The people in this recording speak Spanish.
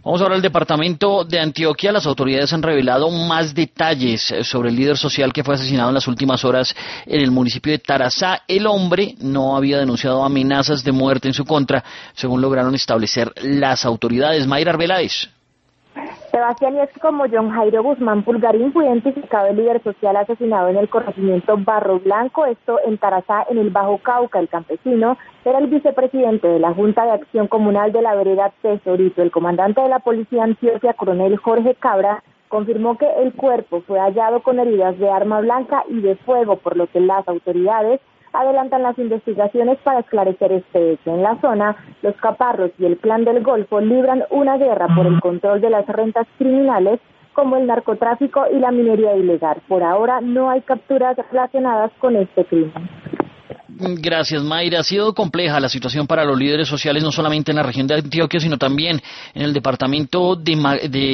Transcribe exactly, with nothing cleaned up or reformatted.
Vamos ahora al departamento de Antioquia. Las autoridades han revelado más detalles sobre el líder social que fue asesinado en las últimas horas en el municipio de Tarazá. El hombre no había denunciado amenazas de muerte en su contra, según lograron establecer las autoridades. Mayra Arbeláez. Sebastián, y es que como John Jairo Guzmán Pulgarín fue identificado el líder social asesinado en el corregimiento Barro Blanco, esto en Tarazá, en el Bajo Cauca. El campesino era el vicepresidente de la Junta de Acción Comunal de la vereda Tesorito. El comandante de la Policía Antioquia, coronel Jorge Cabra, confirmó que el cuerpo fue hallado con heridas de arma blanca y de fuego, por lo que las autoridades adelantan las investigaciones para esclarecer este hecho. En la zona, los caparros y el Clan del Golfo libran una guerra por el control de las rentas criminales, como el narcotráfico y la minería ilegal. Por ahora no hay capturas relacionadas con este crimen. Gracias, Mayra. Ha sido compleja la situación para los líderes sociales, no solamente en la región de Antioquia, sino también en el departamento de, de